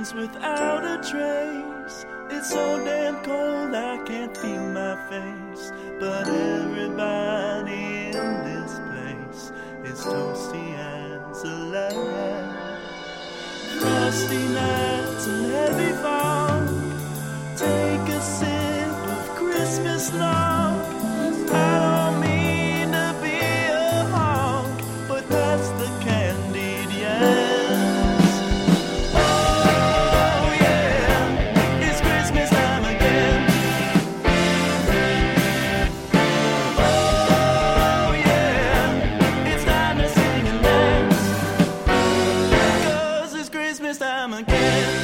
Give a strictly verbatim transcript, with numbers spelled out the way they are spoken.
seasons without a trace. It's so damn cold I can't feel my face, but everybody in this place is toasty as a lamb. Frosty nights and heavy fog, take a sip of Christmas log. I don't mean to be a hog, but that's the candied yams. Oh yeah, it's Christmas time again. Oh yeah, it's time to sing and dance, 'cause it's Christmas time again.